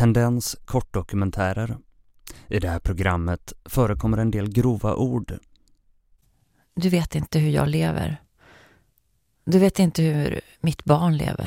Tendens kortdokumentärer. I det här programmet förekommer en del grova ord. Du vet inte hur jag lever. Du vet inte hur mitt barn lever.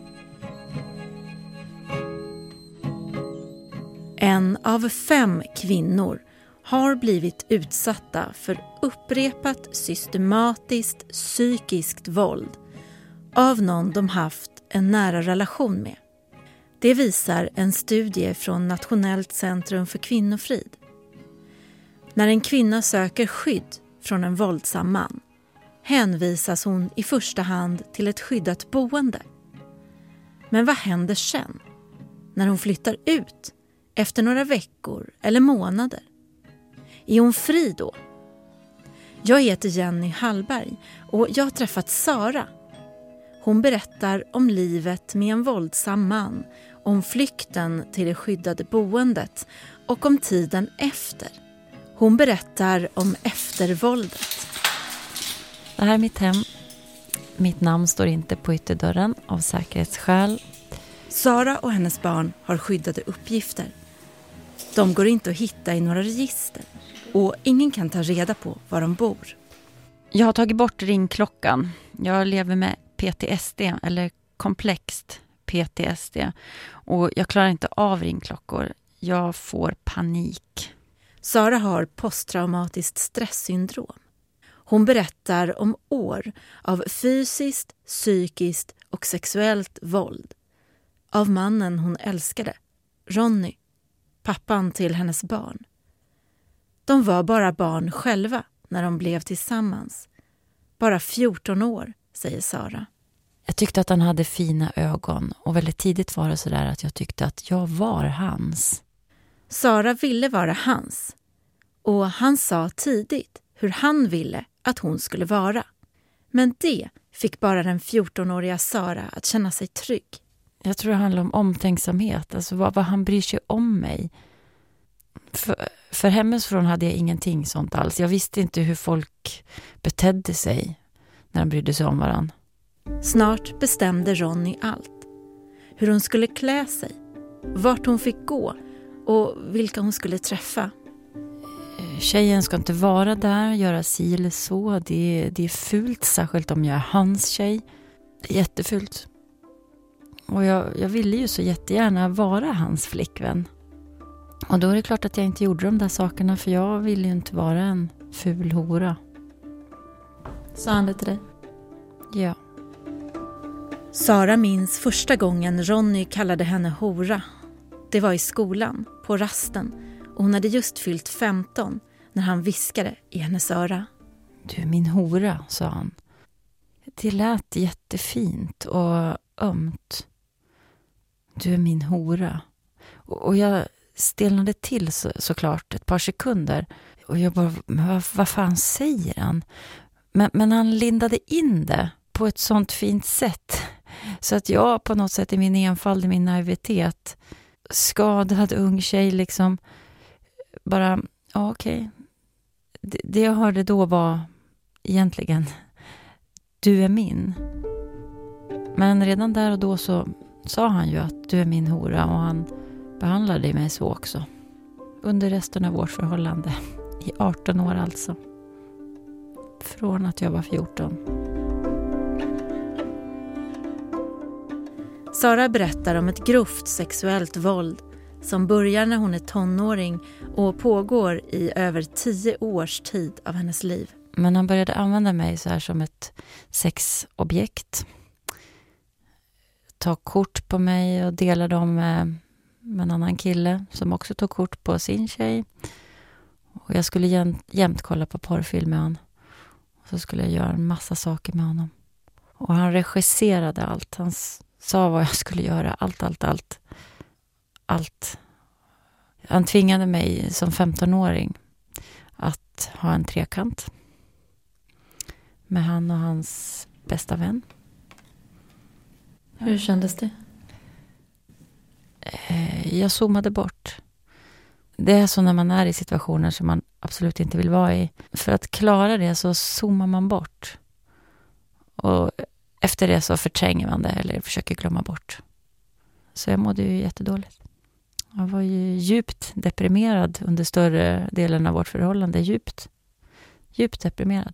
En av 5 kvinnor har blivit utsatta för upprepat systematiskt psykiskt våld av någon de haft en nära relation med. Det visar en studie från Nationellt centrum för kvinnofrid. När en kvinna söker skydd från en våldsam man hänvisas hon i första hand till ett skyddat boende. Men vad händer sen? När hon flyttar ut efter några veckor eller månader? Är hon fri då? Jag heter Jenny Hallberg och jag har träffat Sara. Hon berättar om livet med en våldsam man, om flykten till det skyddade boendet och om tiden efter. Hon berättar om eftervåldet. Det här är mitt hem. Mitt namn står inte på ytterdörren av säkerhetsskäl. Sara och hennes barn har skyddade uppgifter. De går inte att hitta i några register och ingen kan ta reda på var de bor. Jag har tagit bort ringklockan. Jag lever med PTSD eller komplext PTSD och jag klarar inte av ringklockor. Jag får panik. Sara har posttraumatiskt stresssyndrom. Hon berättar om år av fysiskt, psykiskt och sexuellt våld. Av mannen hon älskade, Ronny, pappan till hennes barn. De var bara barn själva när de blev tillsammans. Bara 14 år, säger Sara. Jag tyckte att han hade fina ögon och väldigt tidigt var det så där att jag tyckte att jag var hans. Sara ville vara hans och han sa tidigt hur han ville att hon skulle vara. Men det fick bara den 14-åriga Sara att känna sig trygg. Jag tror det handlar om omtänksamhet, alltså vad han bryr sig om mig. För hemifrån hade jag ingenting sånt alls. Jag visste inte hur folk betedde sig när de brydde sig om varann. Snart bestämde Ronny allt. Hur hon skulle klä sig, vart hon fick gå och vilka hon skulle träffa. Tjejen ska inte vara där, göra si eller så. Det är fult, särskilt om jag är hans tjej. Det är jättefult. Och jag ville ju så jättegärna vara hans flickvän. Och då är det klart att jag inte gjorde de där sakerna, för jag ville ju inte vara en ful hora. Sa han det till dig? Ja. Sara minns första gången Ronny kallade henne hora. Det var i skolan, på rasten, och hon hade just fyllt 15 när han viskade i hennes öra. Du är min hora, sa han. Det lät jättefint och ömt. Du är min hora. Och jag stelnade till såklart ett par sekunder. Och jag bara, vad fan säger han? Men han lindade in det på ett sånt fint sätt. Så att jag på något sätt i min enfald, i min naivitet, skadad ung tjej liksom, bara, ja, okej. Det jag hörde då var egentligen, du är min. Men redan där och då så sa han ju att du är min hora, och han behandlade mig så också. Under resten av vårt förhållande. I 18 år alltså. Från att jag var 14. Sara berättar om ett grovt sexuellt våld som börjar när hon är tonåring och pågår i över 10 års tid av hennes liv. Men han började använda mig så här som ett sexobjekt. Ta kort på mig och dela dem med en annan kille som också tog kort på sin tjej. Och jag skulle jämt kolla på porrfilm med honom. Och så skulle jag göra en massa saker med honom. Och han regisserade allt. Han sa vad jag skulle göra. Allt. Han tvingade mig som 15-åring att ha en trekant med han och hans bästa vän. Hur kändes det? Jag zoomade bort. Det är så när man är i situationer som man absolut inte vill vara i. För att klara det så zoomar man bort. Och efter det så förtränger man det eller försöker glömma bort. Så jag mådde ju jättedåligt. Jag var ju djupt deprimerad under större delen av vårt förhållande. Djupt deprimerad.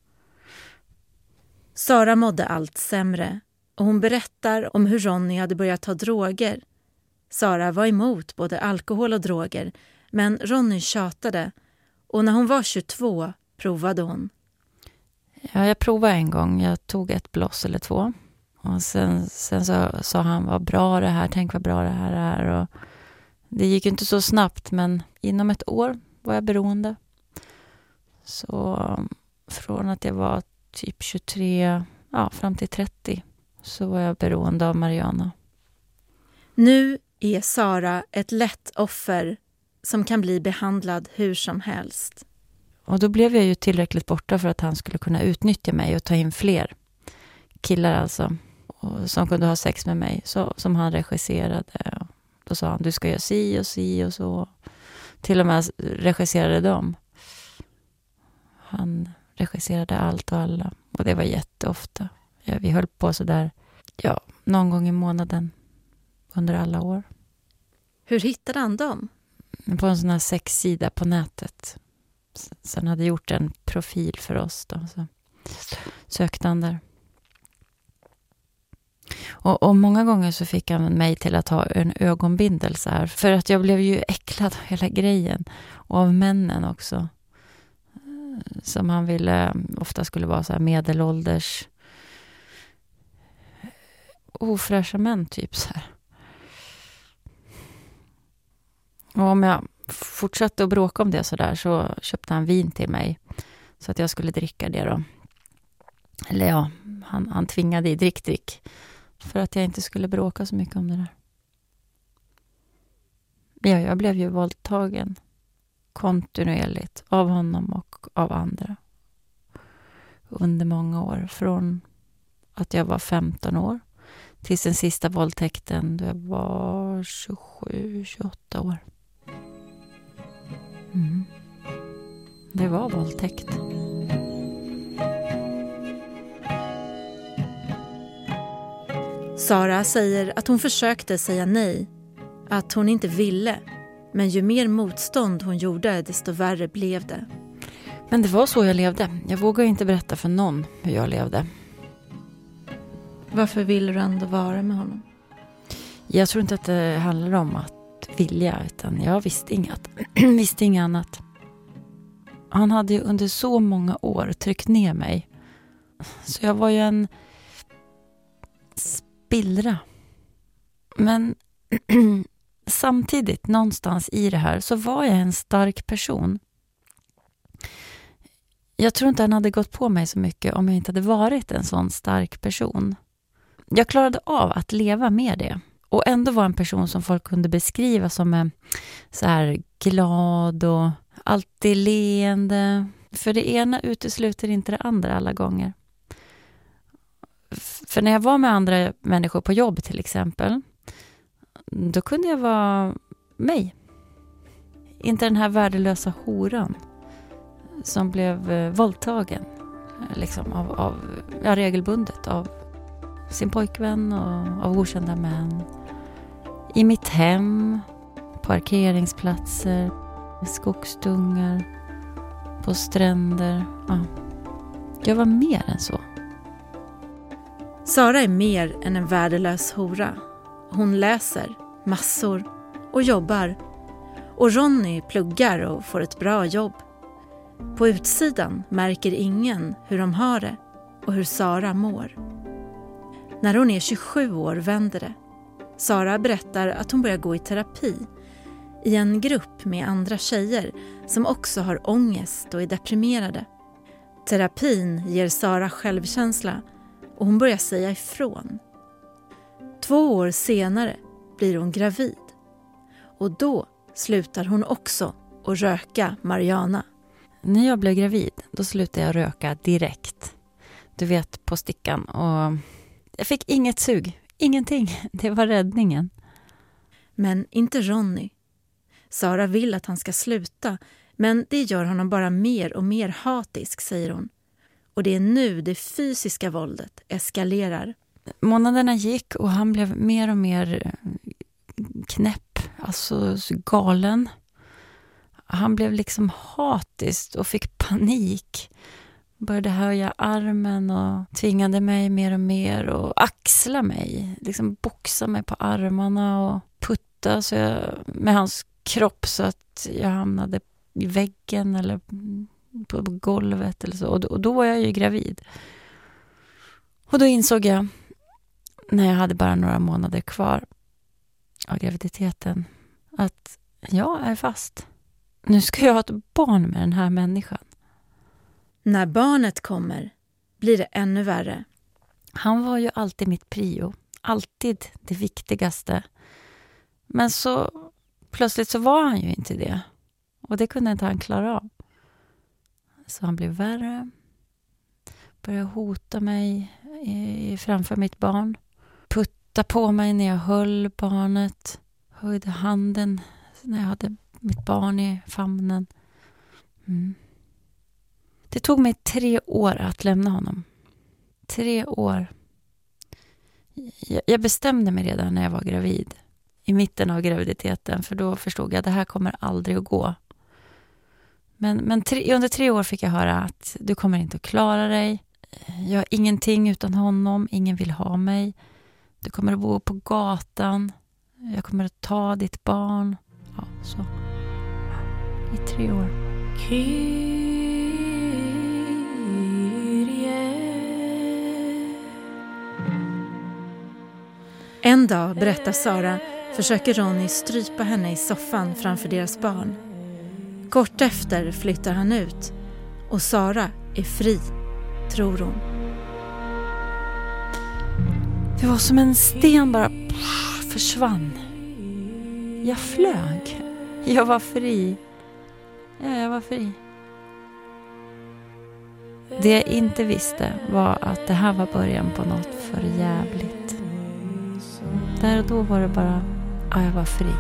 Sara mådde allt sämre och hon berättar om hur Ronny hade börjat ta droger. Sara var emot både alkohol och droger, men Ronny tjatade och när hon var 22 provade hon. Ja, jag provade en gång. Jag tog ett bloss eller 2. Och sen så sa han, vad bra det här, tänk vad bra det här är. Och det gick inte så snabbt, men inom ett år var jag beroende. Så från att jag var typ 23, fram till 30 så var jag beroende av marijuana. Nu är Sara ett lätt offer som kan bli behandlad hur som helst. Och då blev jag ju tillräckligt borta för att han skulle kunna utnyttja mig och ta in fler killar alltså. Och som kunde ha sex med mig, som han regisserade. Då sa han, du ska göra si och så. Till och med regisserade dem. Han regisserade allt och alla. Och det var jätteofta. Ja, vi höll på så där, någon gång i månaden under alla år. Hur hittade han dem? På en sån här sexsida på nätet. Sen hade gjort en profil för oss då. Så sökte han där. Och många gånger så fick han mig till att ha en ögonbindel så här. För att jag blev ju äcklad av hela grejen. Och av männen också. Som han ville, ofta skulle vara så här medelålders. Ofräscha män typ så här. Och om jag fortsatte att bråka om det så där så köpte han vin till mig. Så att jag skulle dricka det då. Eller han tvingade i drick. För att jag inte skulle bråka så mycket om det där. Ja, jag blev ju våldtagen kontinuerligt av honom och av andra. Under många år. Från att jag var 15 år tills den sista våldtäkten då jag var 27-28 år. Det var våldtäkt. Sara säger att hon försökte säga nej, att hon inte ville. Men ju mer motstånd hon gjorde, desto värre blev det. Men det var så jag levde. Jag vågade inte berätta för någon hur jag levde. Varför ville du ändå vara med honom? Jag tror inte att det handlar om att vilja, utan jag visste inget annat. Han hade ju under så många år tryckt ner mig. Så jag var ju en spillra. Men samtidigt, någonstans i det här, så var jag en stark person. Jag tror inte han hade gått på mig så mycket om jag inte hade varit en sån stark person. Jag klarade av att leva med det. Och ändå var en person som folk kunde beskriva som en så här glad och alltid leende. För det ena utesluter inte det andra alla gånger. För när jag var med andra människor på jobb till exempel, då kunde jag vara mig. Inte den här värdelösa horan som blev våldtagen liksom av regelbundet av sin pojkvän och av okända män. I mitt hem, parkeringsplatser, skogsdungar, på stränder. Ja. Jag var mer än så. Sara är mer än en värdelös hora. Hon läser massor och jobbar. Och Ronny pluggar och får ett bra jobb. På utsidan märker ingen hur de har det och hur Sara mår. När hon är 27 år vänder det. Sara berättar att hon börjar gå i terapi i en grupp med andra tjejer som också har ångest och är deprimerade. Terapin ger Sara självkänsla och hon börjar säga ifrån. 2 år senare blir hon gravid. Och då slutar hon också att röka marijuana. När jag blev gravid, då slutade jag röka direkt. Du vet, på stickan. Och jag fick inget sug. Ingenting. Det var räddningen. Men inte Ronny. Sara vill att han ska sluta. Men det gör honom bara mer och mer hatisk, säger hon. Och det är nu det fysiska våldet eskalerar. Månaderna gick och han blev mer och mer knäpp. alltså så galen. Han blev liksom hatisk och fick panik. Började höja armen och tvingade mig mer och mer och axla mig. Liksom boxa mig på armarna och putta så med hans kropp så att jag hamnade i väggen eller på golvet eller så. Och då var jag ju gravid. Och då insåg jag, när jag hade bara några månader kvar av graviditeten, att jag är fast. Nu ska jag ha ett barn med den här människan. När barnet kommer blir det ännu värre. Han var ju alltid mitt prio. Alltid det viktigaste. Men så plötsligt så var han ju inte det. Och det kunde inte han klara av. Så han blev värre. Började hota mig framför mitt barn. Putta på mig när jag höll barnet. Höjde handen när jag hade mitt barn i famnen. Det tog mig 3 år att lämna honom. 3 år. Jag bestämde mig redan när jag var gravid. I mitten av graviditeten. För då förstod jag att det här kommer aldrig att gå. Men under 3 år fick jag höra att du kommer inte att klara dig. Jag har ingenting utan honom. Ingen vill ha mig. Du kommer att bo på gatan. Jag kommer att ta ditt barn. Ja, så. I 3 år. En dag, berättar Sara, försöker Ronny strypa henne i soffan framför deras barn. Kort efter flyttar han ut och Sara är fri, tror hon. Det var som en sten bara försvann. Jag flög. Jag var fri. Ja, jag var fri. Det jag inte visste var att det här var början på något för jävligt. Där och då var det bara, ja, jag var fri.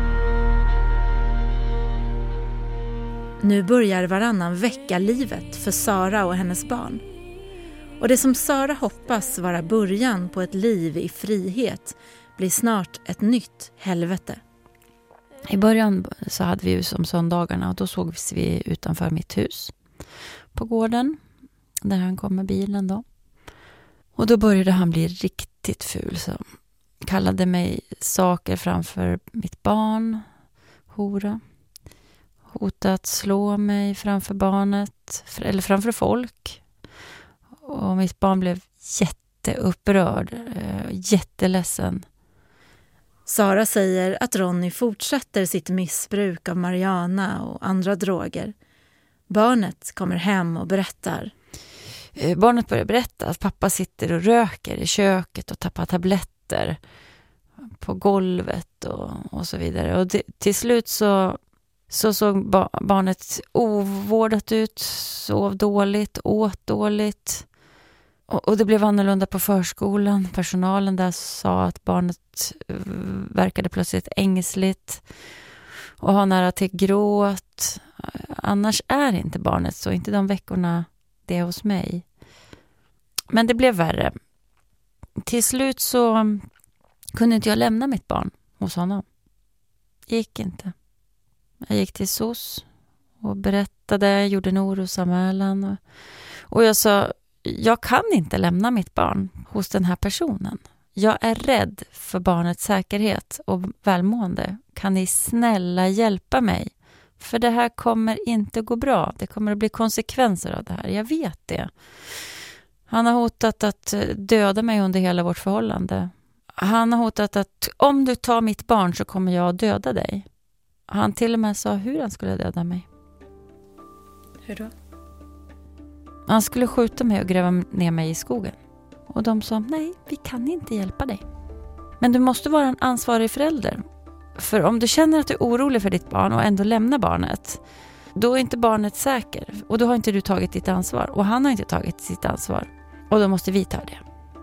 Nu börjar varannan vecka livet för Sara och hennes barn. Och det som Sara hoppas vara början på ett liv i frihet blir snart ett nytt helvete. I början så hade vi ju som söndagarna och då sågs vi utanför mitt hus på gården där han kom med bilen då. Och då började han bli riktigt ful, så kallade mig saker framför mitt barn, hora. Hotade att slå mig framför barnet eller framför folk. Och mitt barn blev jätteupprörd, jätteledsen. Sara säger att Ronny fortsätter sitt missbruk av marijuana och andra droger. Barnet kommer hem och berättar. Barnet börjar berätta att pappa sitter och röker i köket och tappar tabletter på golvet och så vidare. Och till slut så såg barnet ovårdat ut, sov dåligt, åt dåligt. Och det blev annorlunda på förskolan. Personalen där sa att barnet verkade plötsligt ängsligt och har nära till gråt. Annars är inte barnet så, inte de veckorna det är hos mig. Men det blev värre. Till slut så kunde inte jag lämna mitt barn hos honom. Det gick inte. Jag gick till SOS och berättade, gjorde en orosanmälan. Och jag sa, jag kan inte lämna mitt barn hos den här personen. Jag är rädd för barnets säkerhet och välmående. Kan ni snälla hjälpa mig? För det här kommer inte gå bra. Det kommer att bli konsekvenser av det här. Jag vet det. Han har hotat att döda mig under hela vårt förhållande. Han har hotat att om du tar mitt barn så kommer jag att döda dig. Han till och med sa hur han skulle döda mig. Hur då? Han skulle skjuta mig och gräva ner mig i skogen. Och de sa, nej, vi kan inte hjälpa dig. Men du måste vara en ansvarig förälder. För om du känner att du är orolig för ditt barn och ändå lämnar barnet, då är inte barnet säker. Och då har inte du tagit ditt ansvar. Och han har inte tagit sitt ansvar. Och då måste vi ta det.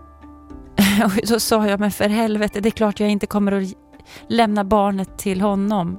Och då sa jag, men för helvete, det är klart jag inte kommer att lämna barnet till honom.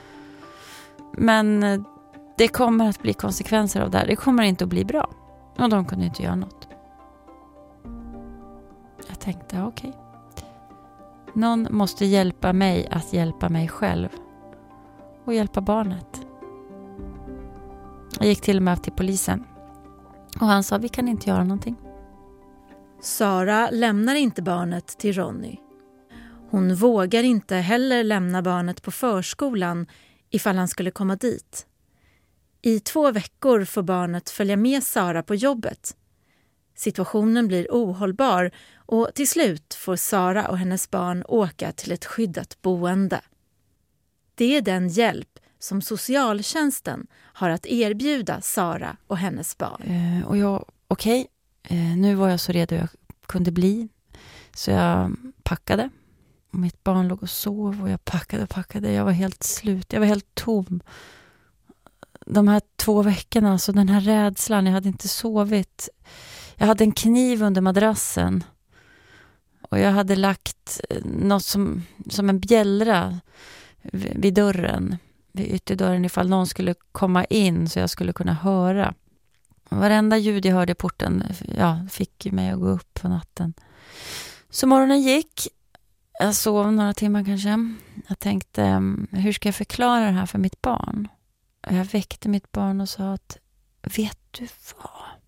Men det kommer att bli konsekvenser av det här. Det kommer inte att bli bra. Och de kunde inte göra något. Jag tänkte, okej. Någon måste hjälpa mig att hjälpa mig själv. Och hjälpa barnet. Jag gick till och med till polisen. Och han sa, vi kan inte göra någonting. Sara lämnar inte barnet till Ronny. Hon vågar inte heller lämna barnet på förskolan ifall han skulle komma dit. I 2 veckor får barnet följa med Sara på jobbet. Situationen blir ohållbar och till slut får Sara och hennes barn åka till ett skyddat boende. Det är den hjälp som socialtjänsten har att erbjuda Sara och hennes barn. Och jag, okej, nu var jag så redo jag kunde bli. Så jag packade. Och mitt barn låg och sov och jag packade. Jag var helt slut, jag var helt tom. De här 2 veckorna, så den här rädslan, jag hade inte sovit. Jag hade en kniv under madrassen. Och jag hade lagt något som en bjällra vid dörren. Vid ytterdörren ifall någon skulle komma in så jag skulle kunna höra. Varenda ljud jag hörde i porten fick mig att gå upp på natten. Så morgonen gick. Jag sov några timmar kanske. Jag tänkte, hur ska jag förklara det här för mitt barn? Jag väckte mitt barn och sa att, vet du vad?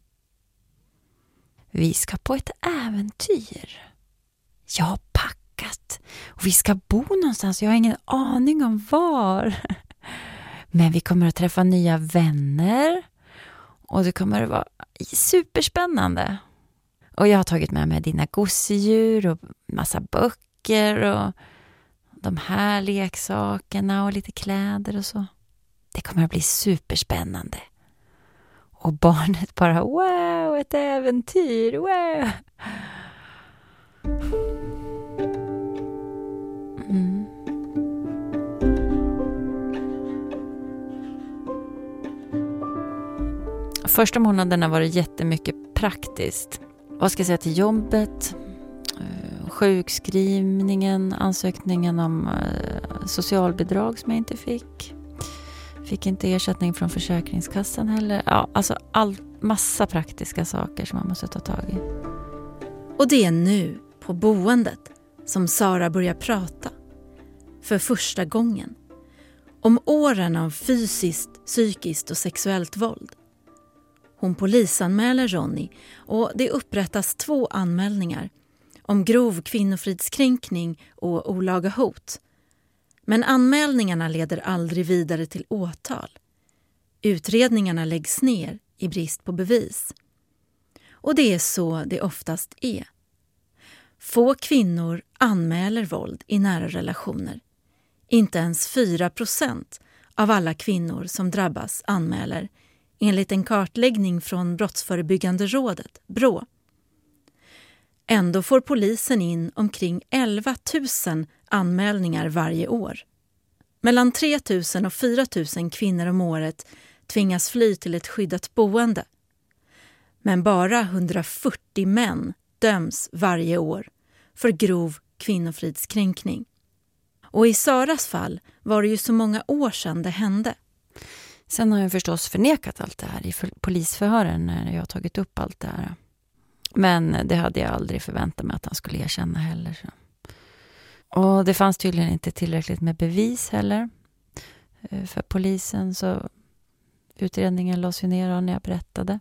Vi ska på ett äventyr. Jag har packat. Och vi ska bo någonstans. Jag har ingen aning om var. Men vi kommer att träffa nya vänner. Och det kommer att vara superspännande. Och jag har tagit med mig dina gosedjur och massa böcker och de här leksakerna och lite kläder och så. Det kommer att bli superspännande. Och barnet bara, wow, ett äventyr, wow. Första månaderna var det jättemycket praktiskt. Vad ska jag säga till jobbet? Sjukskrivningen, ansökningen om socialbidrag som jag inte fick. Fick inte ersättning från Försäkringskassan heller. Ja, alltså massa praktiska saker som man måste ta tag i. Och det är nu, på boendet, som Sara börjar prata. För första gången. Om åren av fysiskt, psykiskt och sexuellt våld. Hon polisanmäler Ronny och det upprättas 2 anmälningar om grov kvinnofridskränkning och olaga hot. Men anmälningarna leder aldrig vidare till åtal. Utredningarna läggs ner i brist på bevis. Och det är så det oftast är. Få kvinnor anmäler våld i nära relationer. Inte ens 4% av alla kvinnor som drabbas anmäler, enligt en kartläggning från Brottsförebyggande rådet, BRÅ. Ändå får polisen in omkring 11 000 anmälningar varje år. Mellan 3 000 och 4 000 kvinnor om året tvingas fly till ett skyddat boende. Men bara 140 män döms varje år för grov kvinnofridskränkning. Och i Saras fall var det ju så många år sedan det hände. Sen har jag förstås förnekat allt det här i polisförhören när jag har tagit upp allt det här. Men det hade jag aldrig förväntat mig att han skulle erkänna heller. Så. Och det fanns tydligen inte tillräckligt med bevis heller för polisen, så utredningen lades ju ner när jag berättade.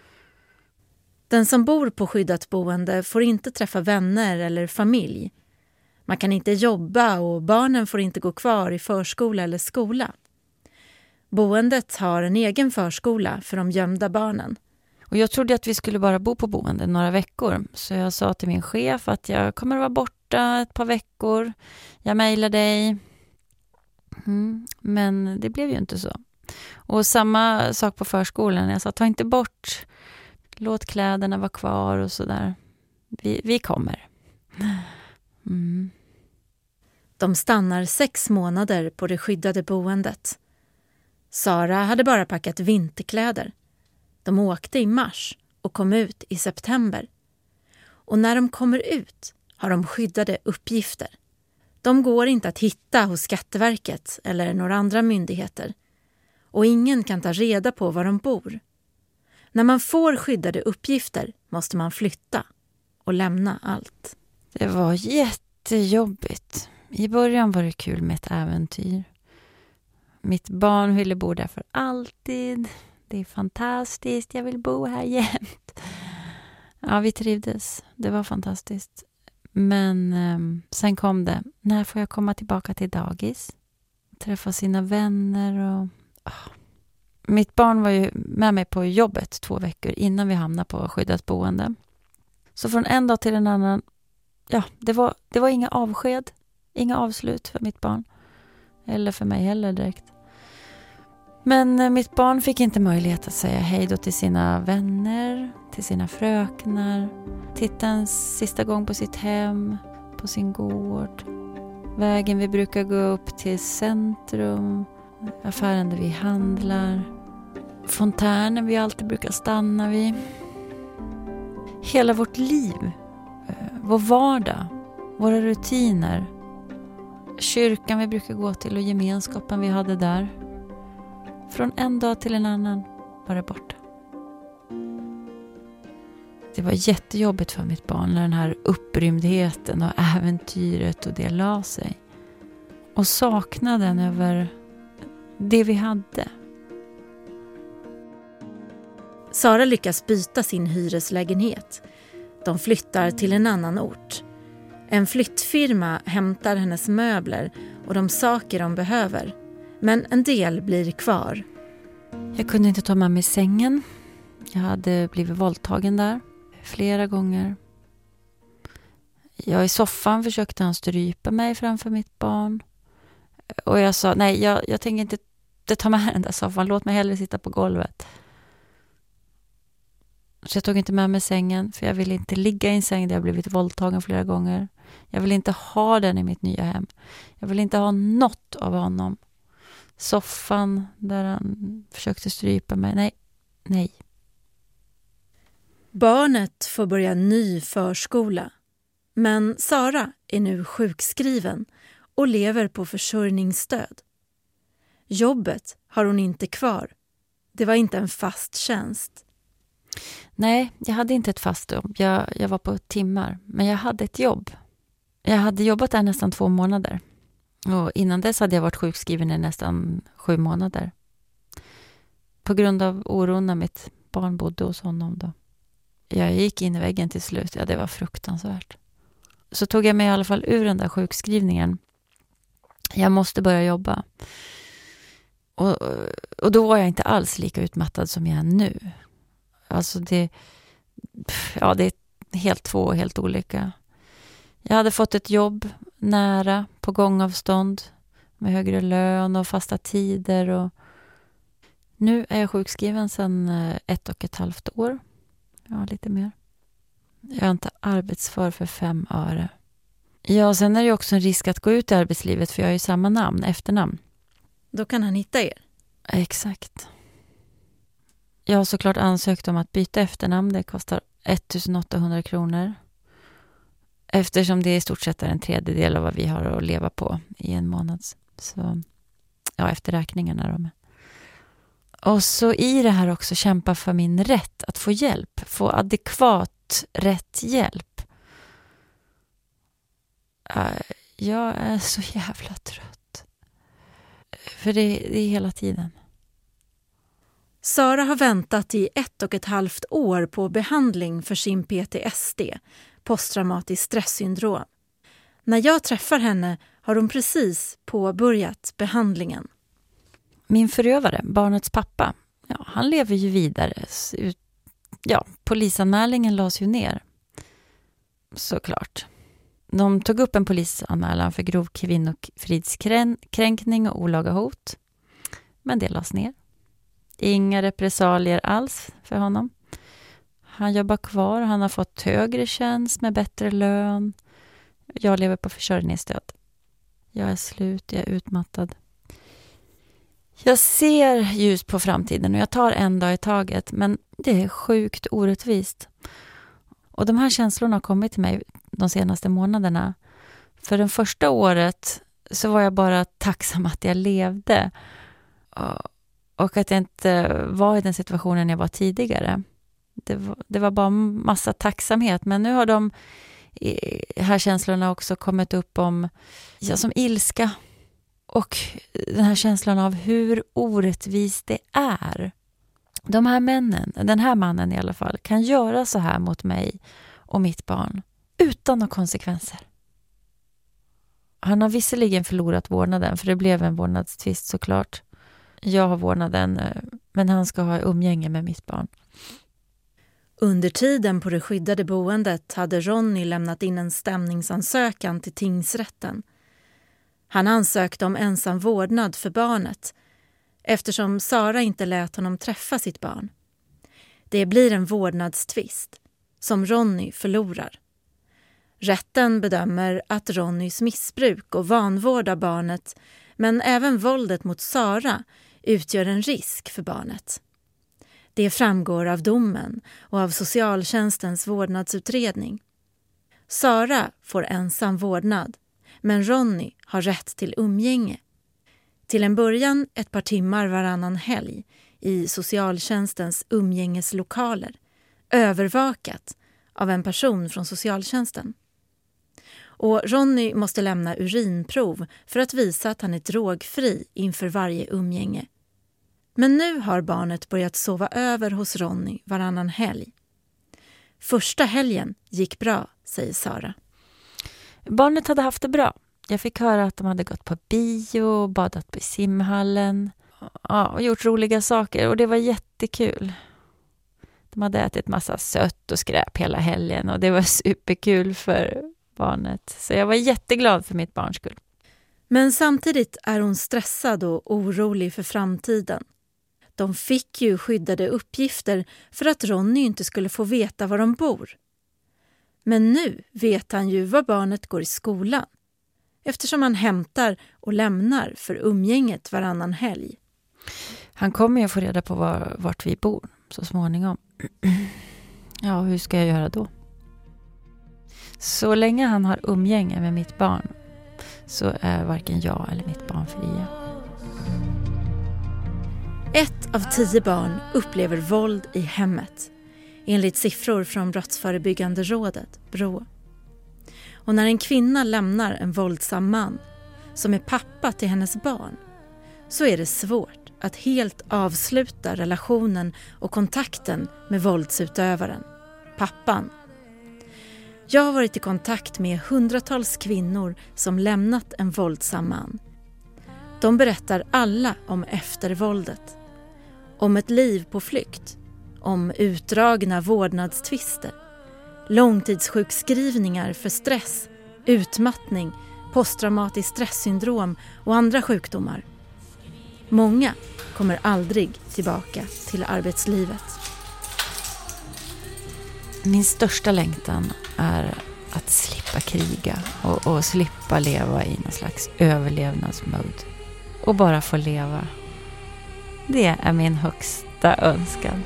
Den som bor på skyddat boende får inte träffa vänner eller familj. Man kan inte jobba och barnen får inte gå kvar i förskola eller skola. Boendet har en egen förskola för de gömda barnen. Och jag trodde att vi skulle bara bo på boende några veckor. Så jag sa till min chef att jag kommer att vara borta ett par veckor. Jag mejlar dig. Men det blev ju inte så. Och samma sak på förskolan. Jag sa, ta inte bort. Låt kläderna vara kvar och sådär. Vi kommer. De stannar 6 månader på det skyddade boendet. Sara hade bara packat vinterkläder. De åkte i mars och kom ut i september. Och när de kommer ut har de skyddade uppgifter. De går inte att hitta hos Skatteverket eller några andra myndigheter. Och ingen kan ta reda på var de bor. När man får skyddade uppgifter måste man flytta och lämna allt. Det var jättejobbigt. I början var det kul med ett äventyr. Mitt barn ville bo där för alltid. Det är fantastiskt, jag vill bo här jämt. Ja, vi trivdes. Det var fantastiskt. Men sen kom det. När får jag komma tillbaka till dagis? Träffa sina vänner och... Mitt barn var ju med mig på jobbet 2 veckor innan vi hamnade på skyddat boende. Så från en dag till en annan, ja, det var inga avsked, inga avslut för mitt barn. Eller för mig heller direkt. Men mitt barn fick inte möjlighet att säga hej då till sina vänner, till sina fröknar. Titta en sista gång på sitt hem, på sin gård. Vägen vi brukar gå upp till centrum. Affären där vi handlar. Fontänen vi alltid brukar stanna vid. Hela vårt liv. Vår vardag. Våra rutiner. Kyrkan vi brukar gå till och gemenskapen vi hade där. Från en dag till en annan var det borta. Det var jättejobbigt för mitt barn när den här upprymdheten och äventyret och det la sig. Och saknaden över det vi hade. Sara lyckas byta sin hyreslägenhet. De flyttar till en annan ort. En flyttfirma hämtar hennes möbler och de saker de behöver. Men en del blir kvar. Jag kunde inte ta med mig sängen. Jag hade blivit våldtagen där flera gånger. Jag i soffan försökte han strypa mig framför mitt barn. Och jag sa, nej jag tänker inte ta med den där soffan. Låt mig hellre sitta på golvet. Så jag tog inte med mig sängen. För jag ville inte ligga i en säng där jag blivit våldtagen flera gånger. Jag ville inte ha den i mitt nya hem. Jag ville inte ha något av honom. Soffan där han försökte strypa mig. Nej. Barnet får börja ny förskola. Men Sara är nu sjukskriven och lever på försörjningsstöd. Jobbet har hon inte kvar. Det var inte en fast tjänst. Nej, jag hade inte ett fast jobb. Jag var på timmar. Men jag hade ett jobb. Jag hade jobbat där nästan 2 månader. Och innan dess hade jag varit sjukskriven i nästan 7 månader. På grund av oron när mitt barn bodde hos honom då. Jag gick in i väggen till slut. Ja, det var fruktansvärt. Så tog jag mig i alla fall ur den där sjukskrivningen. Jag måste börja jobba. Och då var jag inte alls lika utmattad som jag är nu. Alltså det är två helt olika. Jag hade fått ett jobb nära på gångavstånd med högre lön och fasta tider. Och nu är jag sjukskriven sedan 1,5 år. Ja, lite mer. Jag är inte arbetsför för 5 öre. Ja, sen är det också en risk att gå ut i arbetslivet för jag har ju samma efternamn. Då kan han hitta er. Exakt. Jag har såklart ansökt om att byta efternamn. Det kostar 1800 kronor. Eftersom det i stort sett är en 1/3 av vad vi har att leva på i en månad. Så, ja, efter räkningarna då. Och så i det här också kämpa för min rätt att få hjälp. Få adekvat rätt hjälp. Jag är så jävla trött. För det är hela tiden. Sara har väntat i 1,5 år på behandling för sin PTSD, posttraumatiskt stresssyndrom. När jag träffar henne har hon precis påbörjat behandlingen. Min förövare, barnets pappa, han lever ju vidare. Polisanmälningen lades ju ner. Såklart. De tog upp en polisanmälan för grov kvinnofridskränkning och olaga hot. Men det lades ner. Inga repressalier alls för honom. Han jobbar kvar. Han har fått högre tjänst med bättre lön. Jag lever på försörjningsstöd. Jag är slut. Jag är utmattad. Jag ser ljus på framtiden och jag tar en dag i taget. Men det är sjukt orättvist. Och de här känslorna har kommit till mig de senaste månaderna. För det första året så var jag bara tacksam att jag levde. Och att jag inte var i den situationen jag var tidigare. Det var bara massa tacksamhet. Men nu har de här känslorna också kommit upp om som ilska. Och den här känslan av hur orättvist det är. De här männen, den här mannen i alla fall, kan göra så här mot mig och mitt barn utan några konsekvenser. Han har visserligen förlorat vårdnaden, för det blev en vårdnadstvist såklart. Jag har vårdnaden, men han ska ha umgänge med mitt barn. Under tiden på det skyddade boendet hade Ronny lämnat in en stämningsansökan till tingsrätten. Han ansökte om ensam vårdnad för barnet eftersom Sara inte lät honom träffa sitt barn. Det blir en vårdnadstvist som Ronny förlorar. Rätten bedömer att Ronnys missbruk och vanvård av barnet, men även våldet mot Sara, utgör en risk för barnet. Det framgår av domen och av socialtjänstens vårdnadsutredning. Sara får ensam vårdnad, men Ronny har rätt till umgänge. Till en början ett par timmar varannan helg i socialtjänstens umgängeslokaler, övervakat av en person från socialtjänsten. Och Ronny måste lämna urinprov för att visa att han är drogfri inför varje umgänge. Men nu har barnet börjat sova över hos Ronny varannan helg. Första helgen gick bra, säger Sara. Barnet hade haft det bra. Jag fick höra att de hade gått på bio, badat på simhallen och gjort roliga saker. Och det var jättekul. De hade ätit massa sött och skräp hela helgen och det var superkul för barnet. Så jag var jätteglad för mitt barns skull. Men samtidigt är hon stressad och orolig för framtiden. De fick ju skyddade uppgifter för att Ronny inte skulle få veta var de bor. Men nu vet han ju var barnet går i skolan, eftersom han hämtar och lämnar för umgänget varannan helg. Han kommer ju få reda på vart vi bor så småningom. Ja, hur ska jag göra då? Så länge han har umgänge med mitt barn så är varken jag eller mitt barn fria. 1 av 10 barn upplever våld i hemmet, enligt siffror från Brottsförebyggande rådet, BRÅ. Och när en kvinna lämnar en våldsam man som är pappa till hennes barn, så är det svårt att helt avsluta relationen och kontakten med våldsutövaren, pappan. Jag har varit i kontakt med hundratals kvinnor som lämnat en våldsam man. De berättar alla om eftervåldet, om ett liv på flykt, om utdragna vårdnadstvister, långtidssjukskrivningar för stress, utmattning, posttraumatiskt stresssyndrom och andra sjukdomar. Många kommer aldrig tillbaka till arbetslivet. Min största längtan är att slippa kriga och slippa leva i någon slags överlevnadsmode. Och bara få leva. Det är min högsta önskan.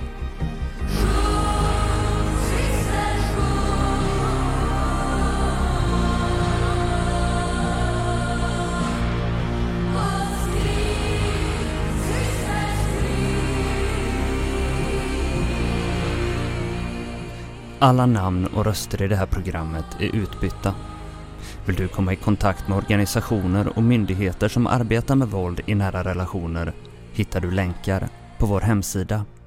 Alla namn och röster i det här programmet är utbytta. Vill du komma i kontakt med organisationer och myndigheter som arbetar med våld i nära relationer hittar du länkar på vår hemsida